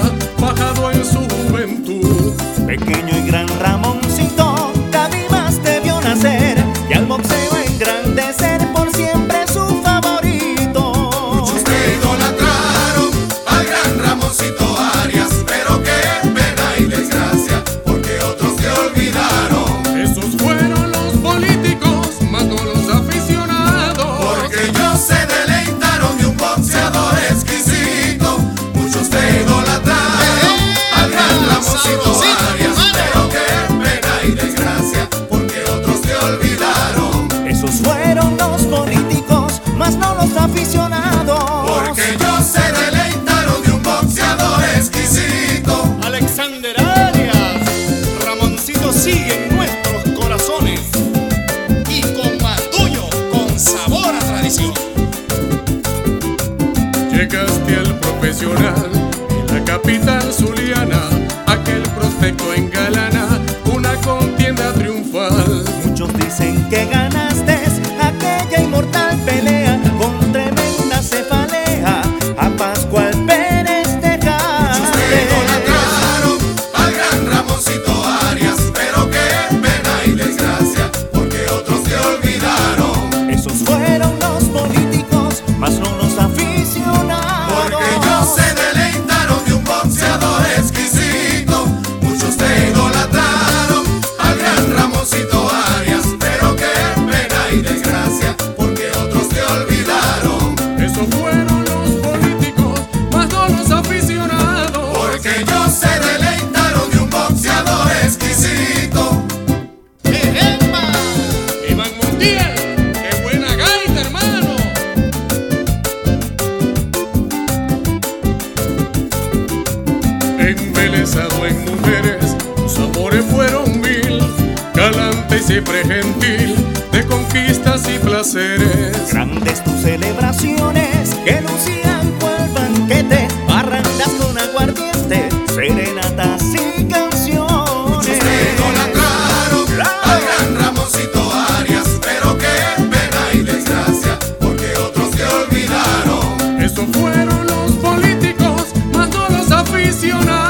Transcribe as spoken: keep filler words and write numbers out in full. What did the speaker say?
bajado en su juventud. Pequeño y gran Ramoncito, David más te vio nacer y al boxeo engrandecer, por siempre su favorito. Muchos te idolatraron al gran Ramoncito Arias, pero qué pena y desgracia, porque otros te olvidaron. Esos fueron los políticos, más no los aficionados. Porque ellos se deleitaron de un boxeador exquisito. Muchos te idolatraron al gran Ramoncito Arias, pero qué pena y desgracia, porque otros te olvidaron. Esos fueron los políticos, más no los aficionados. Porque ellos se deleitaron de un boxeador exquisito. Alexander Arias, Ramoncito sigue en nuestros corazones y con Matuyo, con sabor a tradición. Llegaste al profesional en la capital zuliana, aquel prospecto engalana una contienda triunfal. Muchos dicen que ganaste aquella inmortal pelea con tremenda cefalea, a Pascual Pérez Muchos te dejaste. idolatraron al gran Ramoncito Arias, pero qué pena y desgracia, porque otros te olvidaron. Esos fueron los políticos, más no los aficionados. Porque ellos se deleitaron de un boxeador exquisito. Muchos te idolatraron al gran Ramoncito Arias, pero qué pena y desgracia, porque otros te olvidaron. Esos fueron los políticos, más no los aficionados. Porque ellos se deleitaron de un boxeador exquisito. ¡Ejemba! Iván Montiel, qué buena gaita, hermano. Embelesado en mujeres, sus amores fueron mil, galante y siempre gentil, de conquistas y placeres. Grandes tus celebraciones que lucían cual banquete, parrandas con aguardiente, serenatas y canciones. Muchos te idolatraron al gran Ramoncito Arias, pero qué pena y desgracia, porque otros te olvidaron. Esos fueron los políticos, más no los aficionados.